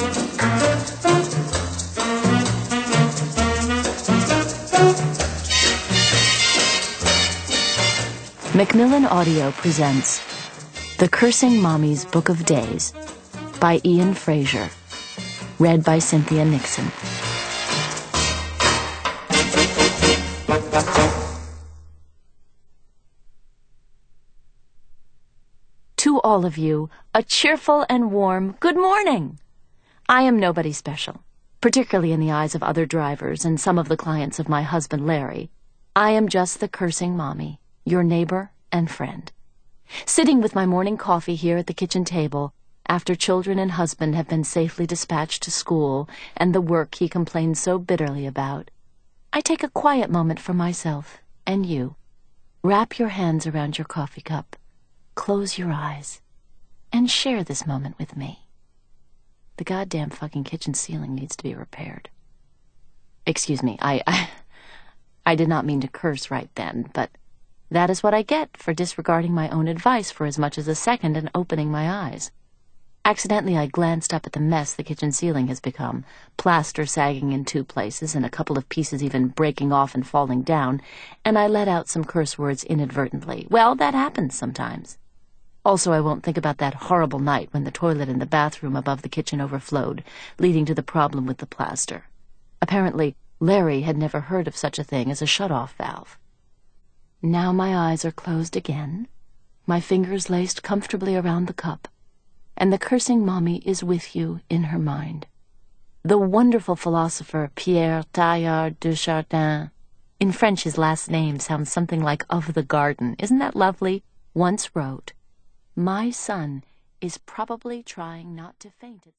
Macmillan Audio presents The Cursing Mommy's Book of Days by Ian Fraser, read by Cynthia Nixon. To all of you, a cheerful and warm good morning. I am nobody special, particularly in the eyes of other drivers and some of the clients of my husband Larry. I am just the cursing mommy, your neighbor and friend, sitting with my morning coffee here at the kitchen table after children and husband have been safely dispatched to school and the work he complains so bitterly about. I take a quiet moment for myself and you. Wrap your hands around your coffee cup, close your eyes, and share this moment with me. The goddamn fucking kitchen ceiling needs to be repaired. Excuse me, I did not mean to curse right then, but that is what I get for disregarding my own advice for as much as a second and opening my eyes. Accidentally, I glanced up at the mess the kitchen ceiling has become, plaster sagging in 2 places and a couple of pieces even breaking off and falling down, and I let out some curse words inadvertently. Well, that happens sometimes. Also, I won't think about that horrible night when the toilet in the bathroom above the kitchen overflowed, leading to the problem with the plaster. Apparently, Larry had never heard of such a thing as a shut-off valve. Now my eyes are closed again, my fingers laced comfortably around the cup, and the cursing mommy is with you in her mind. The wonderful philosopher Pierre Teilhard de Chardin, in French his last name sounds something like of the garden, isn't that lovely? Once wrote, "My son is probably trying not to faint at